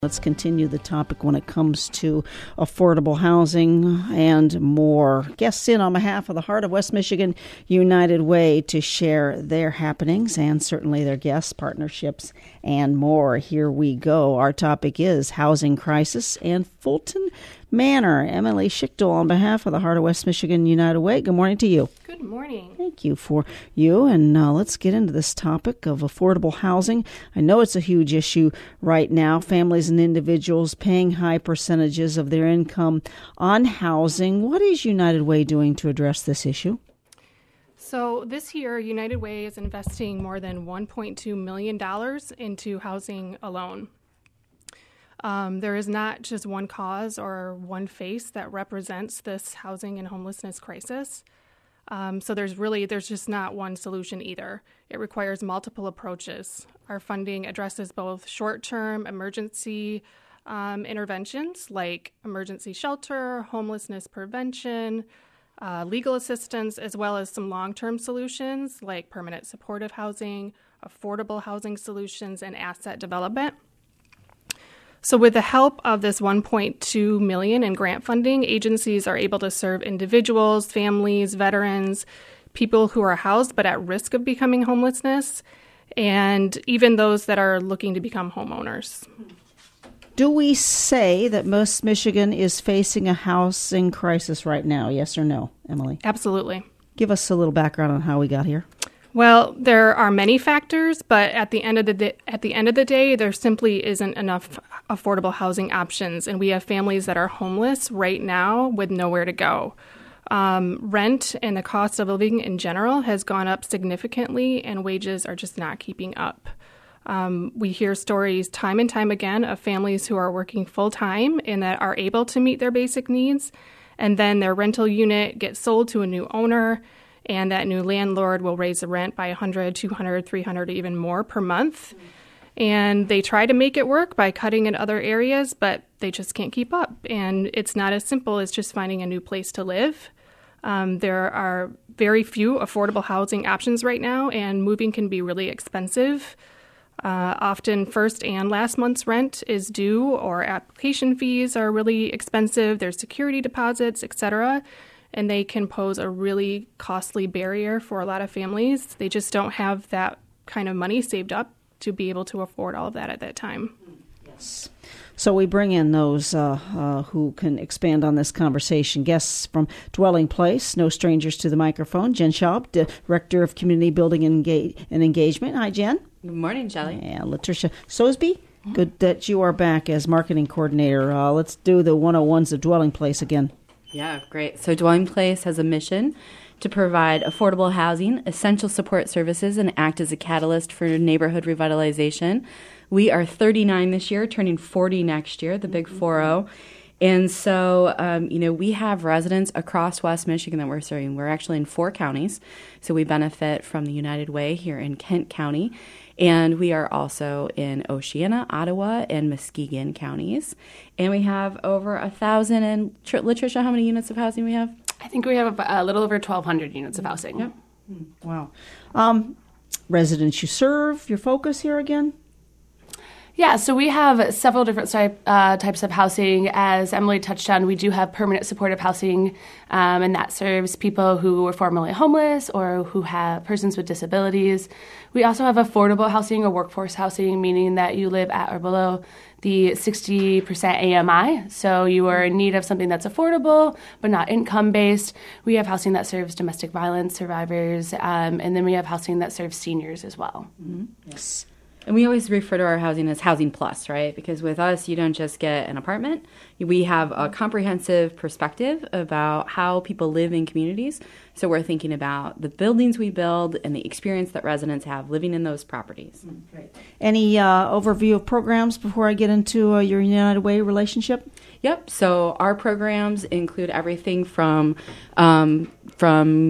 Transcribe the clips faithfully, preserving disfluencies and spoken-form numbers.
Let's continue the topic when it comes to affordable housing and more. Guests in on behalf of the Heart of West Michigan United Way to share their happenings and certainly their guests, partnerships, and more. Here we go. Our topic is housing crisis and Fulton Manor. Emily Schichtel on behalf of the Heart of West Michigan United Way. Good morning to you. Good morning. Thank you for you. And uh, let's get into this topic of affordable housing. I know it's a huge issue right now. Families and individuals paying high percentages of their income on housing. What is United Way doing to address this issue? So this year, United Way is investing more than one point two million dollars into housing alone. Um, there is not just one cause or one face that represents this housing and homelessness crisis. Um, so there's really, there's just not one solution either. It requires multiple approaches. Our funding addresses both short-term emergency um, interventions like emergency shelter, homelessness prevention, uh, legal assistance, as well as some long-term solutions like permanent supportive housing, affordable housing solutions, and asset development. So with the help of this one point two million dollars in grant funding, agencies are able to serve individuals, families, veterans, people who are housed but at risk of becoming homelessness, and even those that are looking to become homeowners. Do we say that most Michigan is facing a housing crisis right now? Yes or no, Emily? Absolutely. Give us a little background on how we got here. Well, there are many factors, but at the end of the day, at the end of the day, there simply isn't enough affordable housing options, and we have families that are homeless right now with nowhere to go. Um, rent and the cost of living in general has gone up significantly, and wages are just not keeping up. Um, we hear stories time and time again of families who are working full-time and that are able to meet their basic needs, and then their rental unit gets sold to a new owner, and that new landlord will raise the rent by one hundred, two hundred, three hundred, even more per month. And they try to make it work by cutting in other areas, but they just can't keep up. And it's not as simple as just finding a new place to live. Um, there are very few affordable housing options right now, and moving can be really expensive. Uh, often first and last month's rent is due, or application fees are really expensive. There's security deposits, et cetera, and they can pose a really costly barrier for a lot of families. They just don't have that kind of money saved up to be able to afford all of that at that time. Yes. So we bring in those uh, uh, who can expand on this conversation. Guests from Dwelling Place, no strangers to the microphone. Jen Schaub, Director of Community Building and Engagement. Hi, Jen. Good morning, Shelley. And Latricia Sosby. Mm-hmm. Good that you are back as Marketing Coordinator. Uh, let's do the one oh ones of Dwelling Place again. Yeah, great. So Dwelling Place has a mission to provide affordable housing, essential support services, and act as a catalyst for neighborhood revitalization. We are thirty-nine this year, turning forty next year, the big four oh. And so, um, you know, we have residents across West Michigan that we're serving. We're actually in four counties, so we benefit from the United Way here in Kent County. And we are also in Oceana, Ottawa, and Muskegon counties. And we have over a thousand. And Latricia, how many units of housing we have? I think we have a little over twelve hundred units of housing. Yep. Wow. Um, residents you serve, your focus here again? Yeah, so we have several different type, uh, types of housing. As Emily touched on, we do have permanent supportive housing, um, and that serves people who were formerly homeless or who have persons with disabilities. We also have affordable housing or workforce housing, meaning that you live at or below the sixty percent A M I, so you are in need of something that's affordable but not income-based. We have housing that serves domestic violence survivors, um, and then we have housing that serves seniors as well. Mm-hmm. Yes. And we always refer to our housing as Housing Plus, right? Because with us, you don't just get an apartment. We have a comprehensive perspective about how people live in communities. So we're thinking about the buildings we build and the experience that residents have living in those properties. Great. Any uh, overview of programs before I get into uh, your United Way relationship? Yep. So our programs include everything from um, from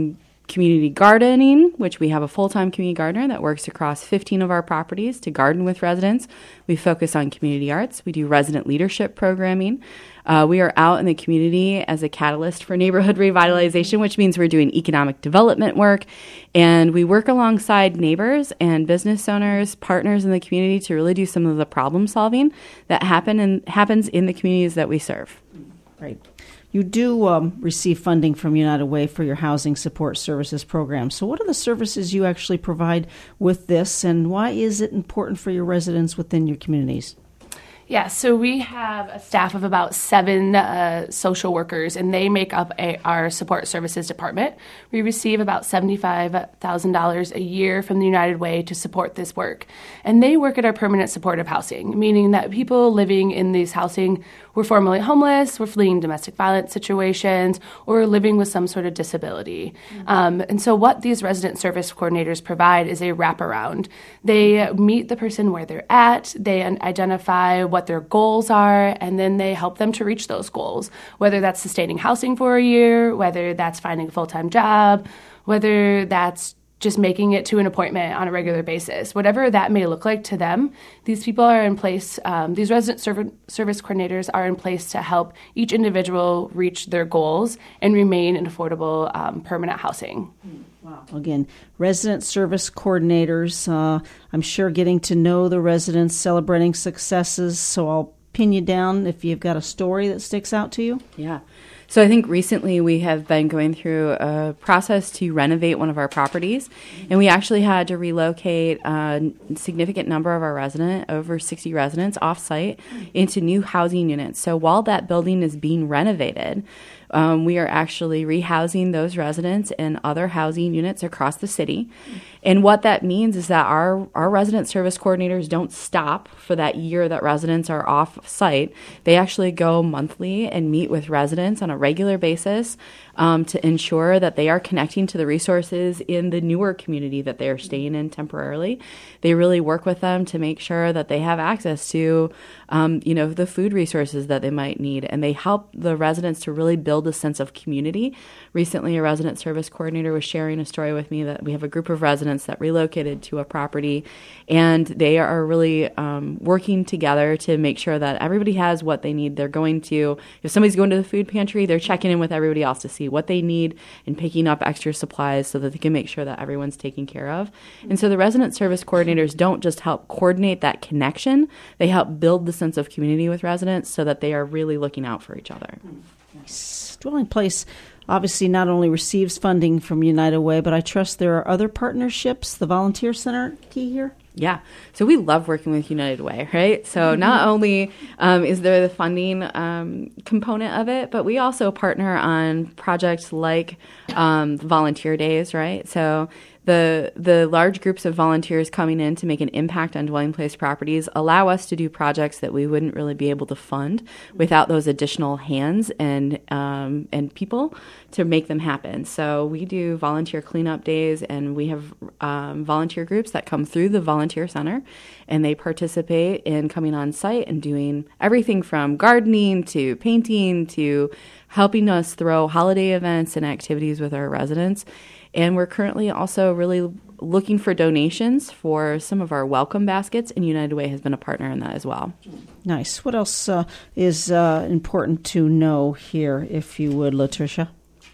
community gardening, which we have a full-time community gardener that works across fifteen of our properties to garden with residents. We focus on community arts. We do resident leadership programming. Uh, we are out in the community as a catalyst for neighborhood revitalization, which means we're doing economic development work. And we work alongside neighbors and business owners, partners in the community to really do some of the problem solving that happen and happens in the communities that we serve. Right. You do um, receive funding from United Way for your housing support services program. So what are the services you actually provide with this, and why is it important for your residents within your communities? Yeah, so we have a staff of about seven uh, social workers, and they make up a, our support services department. We receive about seventy-five thousand dollars a year from the United Way to support this work. And they work at our permanent supportive housing, meaning that people living in these housing were formerly homeless, were fleeing domestic violence situations, or living with some sort of disability. Mm-hmm. Um, and so what these resident service coordinators provide is a wraparound. They meet the person where they're at, they identify what their goals are, and then they help them to reach those goals, whether that's sustaining housing for a year, whether that's finding a full-time job, whether that's just making it to an appointment on a regular basis. Whatever that may look like to them, these people are in place, um, these resident serv- service coordinators are in place to help each individual reach their goals and remain in affordable um, permanent housing. Wow. Again, resident service coordinators, uh, I'm sure getting to know the residents, celebrating successes, so I'll pin you down if you've got a story that sticks out to you. Yeah. So I think recently we have been going through a process to renovate one of our properties, and we actually had to relocate a significant number of our residents, over sixty residents, off-site into new housing units. So while that building is being renovated, um, we are actually rehousing those residents in other housing units across the city. And what that means is that our, our resident service coordinators don't stop for that year that residents are off-site. They actually go monthly and meet with residents on a regular basis um, to ensure that they are connecting to the resources in the newer community that they are staying in temporarily. They really work with them to make sure that they have access to, um, you know, the food resources that they might need, and they help the residents to really build a sense of community. Recently, a resident service coordinator was sharing a story with me that we have a group of residents that relocated to a property, and they are really um, working together to make sure that everybody has what they need. They're going to, if somebody's going to the food pantry, they're checking in with everybody else to see what they need and picking up extra supplies so that they can make sure that everyone's taken care of. And so the resident service coordinators don't just help coordinate that connection, they help build the sense of community with residents so that they are really looking out for each other. Nice. Dwelling Place obviously not only receives funding from United Way, but I trust there are other partnerships. The Volunteer Center key here? Yeah. So we love working with United Way, right? So not only um, is there the funding um, component of it, but we also partner on projects like um, volunteer days, right? So the the large groups of volunteers coming in to make an impact on Dwelling Place properties allow us to do projects that we wouldn't really be able to fund without those additional hands and um, and people to make them happen. So we do volunteer cleanup days, and we have um, volunteer groups that come through the Volunteer Center, and they participate in coming on site and doing everything from gardening to painting to helping us throw holiday events and activities with our residents. And we're currently also really looking for donations for some of our welcome baskets, and United Way has been a partner in that as well. Nice. What else uh, is uh, important to know here, if you would, Latricia?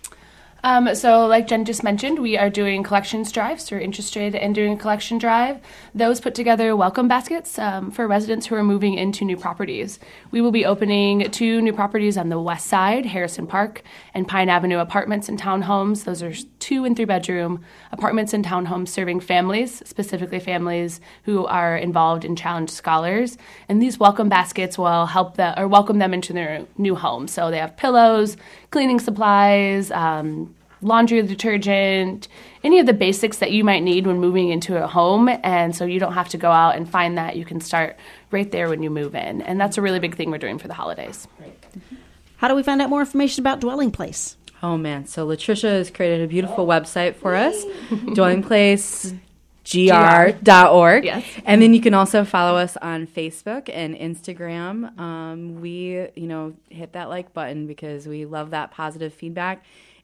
Um, so like Jen just mentioned, we are doing collections drives. So we're interested in doing a collection drive. Those put together welcome baskets um, for residents who are moving into new properties. We will be opening two new properties on the west side, Harrison Park and Pine Avenue Apartments and Townhomes. Those are two and three bedroom apartments and townhomes serving families, specifically families who are involved in challenged scholars. And these welcome baskets will help them or welcome them into their new home. So they have pillows, cleaning supplies, um, laundry detergent, any of the basics that you might need when moving into a home. And so you don't have to go out and find that. You can start right there when you move in. And that's a really big thing we're doing for the holidays. Right. How do we find out more information about Dwelling Place? Oh, man. So Latricia has created a beautiful website for us, dwelling place g r dot org. Yes. And then you can also follow us on Facebook and Instagram. Um, we, you know, hit that like button because we love that positive feedback.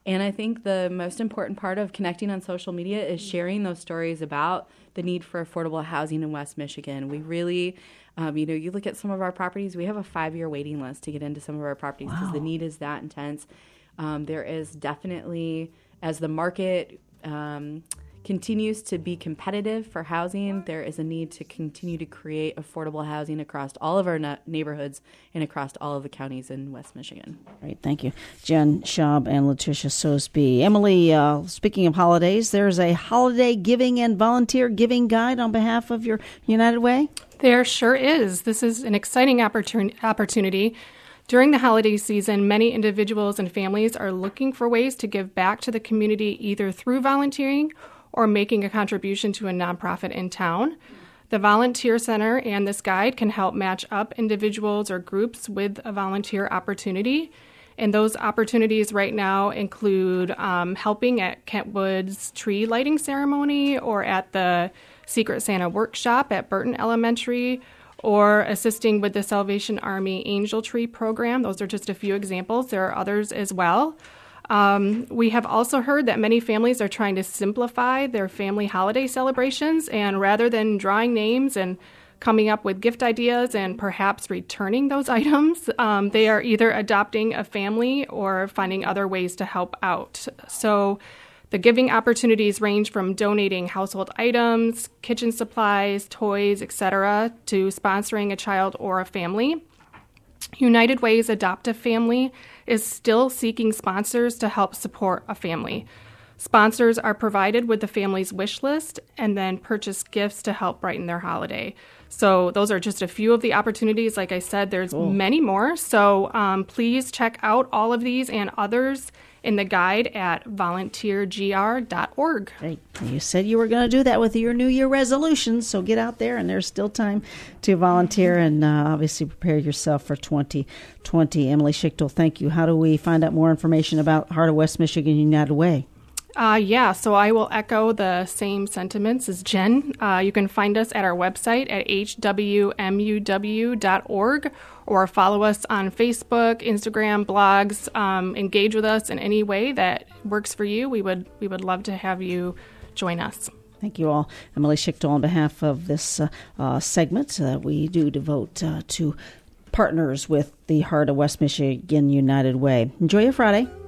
And I think the most important part of connecting on social media is sharing those stories about the need for affordable housing in West Michigan. We really, um, you know, you look at some of our properties, we have a five-year waiting list to get into some of our properties because wow. the need is that intense. Um, there is definitely, as the market um, continues to be competitive for housing, there is a need to continue to create affordable housing across all of our na- neighborhoods and across all of the counties in West Michigan. Great, thank you. Jen Schaub and Letitia Sosby. Emily, uh, speaking of holidays, there's a holiday giving and volunteer giving guide on behalf of your United Way? There sure is. This is an exciting opportun- opportunity. During the holiday season, many individuals and families are looking for ways to give back to the community either through volunteering or making a contribution to a nonprofit in town. The Volunteer Center and this guide can help match up individuals or groups with a volunteer opportunity. And those opportunities right now include um, helping at Kentwood's tree lighting ceremony or at the Secret Santa workshop at Burton Elementary, or assisting with the Salvation Army Angel Tree program. Those are just a few examples. There are others as well. Um, we have also heard that many families are trying to simplify their family holiday celebrations, and rather than drawing names and coming up with gift ideas and perhaps returning those items, um, they are either adopting a family or finding other ways to help out. So the giving opportunities range from donating household items, kitchen supplies, toys, et cetera, to sponsoring a child or a family. United Way's Adopt a Family is still seeking sponsors to help support a family. Sponsors are provided with the family's wish list and then purchase gifts to help brighten their holiday. So those are just a few of the opportunities. Like I said, there's cool. many more. So um, please check out all of these and others in the guide at volunteer g r dot org. Great. You said you were going to do that with your New Year resolutions, so get out there, and there's still time to volunteer and uh, obviously prepare yourself for twenty twenty. Emily Schichtel, thank you. How do we find out more information about Heart of West Michigan United Way? Uh, yeah, so I will echo the same sentiments as Jen. Uh, you can find us at our website at h w m u w dot org or follow us on Facebook, Instagram, blogs. Um, engage with us in any way that works for you. We would we would love to have you join us. Thank you all. Emily Schichtel, on behalf of this uh, uh, segment that uh, we do devote uh, to partners with the Heart of West Michigan United Way. Enjoy your Friday.